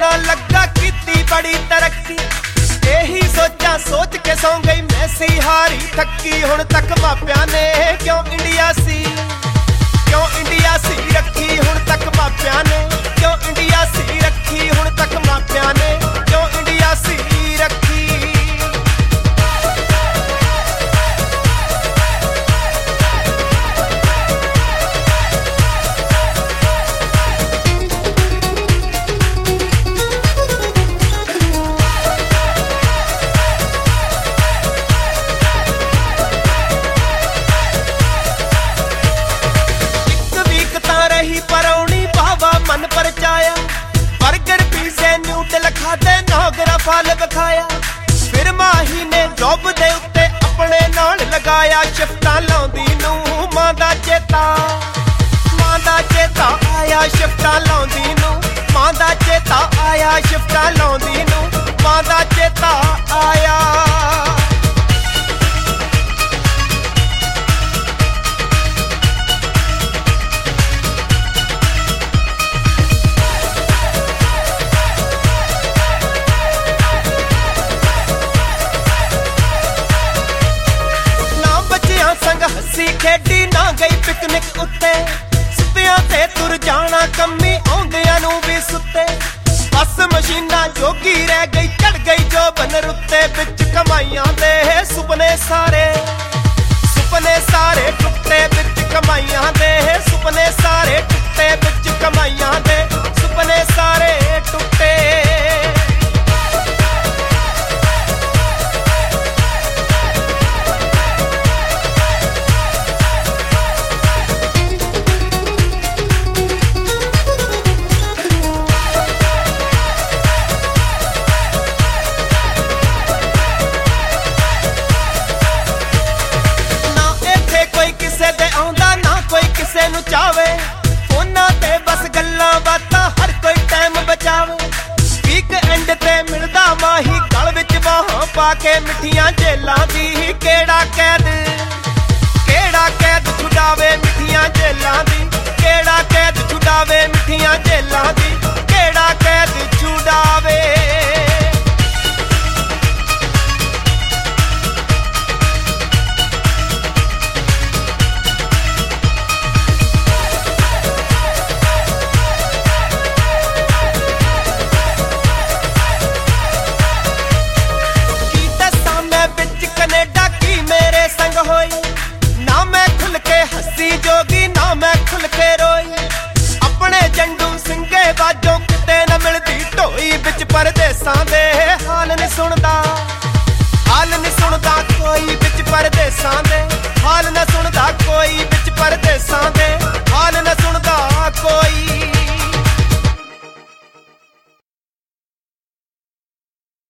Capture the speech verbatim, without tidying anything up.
ਸੋਹਣਾ ਲੱਗਾ ਕੀਤੀ ਬੜੀ ਤਰੱਕੀ ਇਹੀ ਸੋਚਾਂ ਸੋਚ ਕੇ ਸੌਂ ਗਈ ਮੈਸੀ ਹਾਰੀ ਥੱਕੀ ਹੁਣ ਤੱਕ ਮਾਪਿਆਂ ਨੇ ਕਿਉਂ ਇੰਡੀਆ ਸੀ ਕਿਉਂ ਇੰਡੀਆ ਸੀ ਰੱਖੀ ਹੁਣ ਤੱਕ ਮਾਪਿਆਂ ਨੇ ਕਿਉਂ ਇੰਡੀਆ ਸੀ ਰੱਖੀ ਹੁਣ ਤੱਕ ਮਾਪਿਆਂ ਨੇ ਕਿਉਂ ਇੰਡੀਆ ਸੀ ਰੱਖੀ मन परचाया बर्गर पीजे न्यूडल खादे नौगरा फल विखाया फिर माही ने जॉब दे उत्ते अपने नाल लगाया शिफ्टां लाउंदी नूं मां दा चेता मां दा चेता आया शिफ्टां लाउंदी नूं मां दा चेता आया शिफ्टां लाउंदी नूं मां दा चेता आया हसी खेडी ना गई पिकनिक उत्ते सुत्तियां ते तुर जाना कम्मी आउंदियां नूं भी सुत्ते बस मशीना जोगी रह गई चढ़ गई जो बनर उत्ते बिच कमाइयां दे सुपने सारे सुपने सारे टुटे बिच कमाइयां दे सुपने सारे टुटे बिच कमाइयां दे सुपने सारे टुटे ਕਿਸੇ ਨੂੰ ਚਾਵੇ ਉਹਨਾਂ ਤੇ ਬਸ ਗੱਲਾਂ ਬਾਤਾਂ ਹਰ ਕੋਈ ਟਾਈਮ ਬਚਾਵੇ ਵੀਕ ਐਂਡ ਤੇ ਮਿਲਦਾ ਮਾਹੀ ਗਲ ਵਿੱਚ ਬਾਹਾਂ ਪਾ ਕੇ ਮਿੱਠੀਆਂ ਜੇਲਾਂ ਦੀ ਕਿਹੜਾ ਕੈਦ ਕਿਹੜਾ ਕੈਦ ਛੁਡਾਵੇ ਮਿੱਠੀਆਂ ਜੇਲਾਂ ਦੀ ਕਿਹੜਾ ਕੈਦ ਛੁਡਾਵੇ ਮਿੱਠੀਆਂ ਜੇਲਾਂ ਦੀ ਕਿਹੜਾ ਕੈਦ ਛੁਡਾਵੇ ना मैं खुल के हसी जोगी ना मैं खुल के रोई अपने जंडू सिंगे बाजों किते न मिलदी ढोई बिच परदेसां दे हाल नहीं सुनदा।